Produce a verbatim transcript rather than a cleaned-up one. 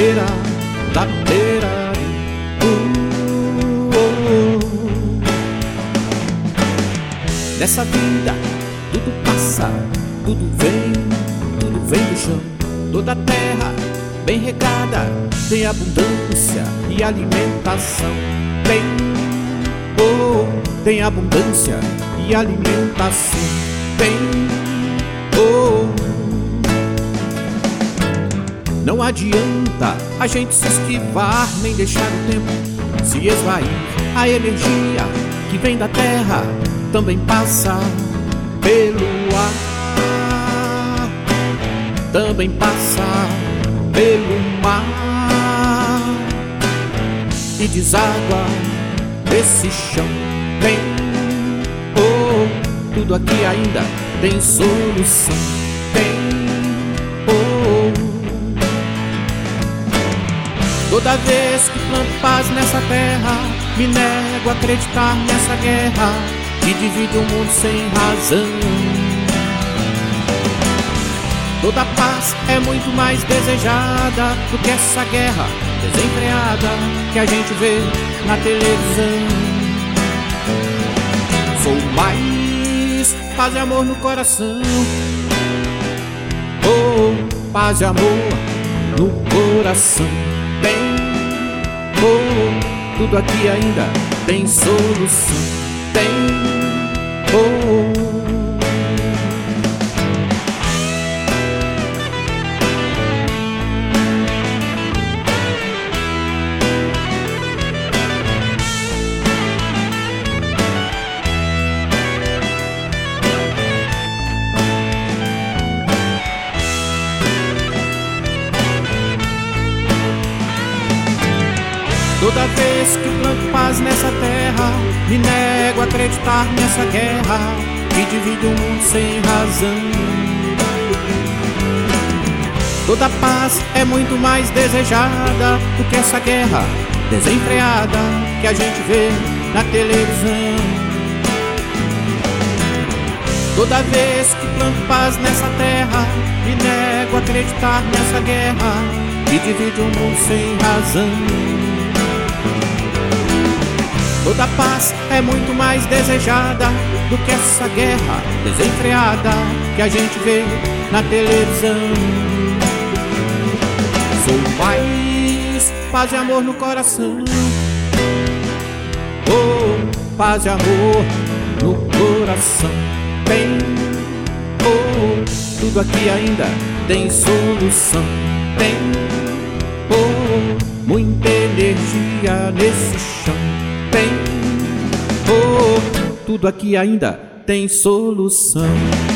ladeira, ladeira. Uh, oh, oh. Nessa vida tudo passa, tudo vem, tudo vem do chão. Toda a terra bem regada tem abundância e alimentação. Tem, oh, tem abundância e alimentação. Tem, oh. Não adianta a gente se esquivar, nem deixar o tempo se esvair. A energia que vem da terra também passa pelo ar, também passa pelo mar e deságua desse chão. Tem, oh, tudo aqui ainda tem solução. Tem, oh, toda vez que planto paz nessa terra, me nego a acreditar nessa guerra que divide o mundo sem razão. Toda paz é muito mais desejada do que essa guerra desenfreada que a gente vê na televisão. Sou mais paz e amor no coração. Oh, paz e amor no coração. Tem, oh, tudo aqui ainda tem solução. Tem, oh. Toda vez que planto paz nessa terra, me nego a acreditar nessa guerra que divide o mundo sem razão. Toda paz é muito mais desejada do que essa guerra desenfreada que a gente vê na televisão. Toda vez que planto paz nessa terra, me nego a acreditar nessa guerra que divide o mundo sem razão. Toda paz é muito mais desejada do que essa guerra desenfreada que a gente vê na televisão. Sou mais paz e amor no coração. Oh, paz e amor no coração. Tem, oh, tudo aqui ainda tem solução. Tem, oh, muita energia nesse chão. Tem, oh, tudo aqui ainda tem solução.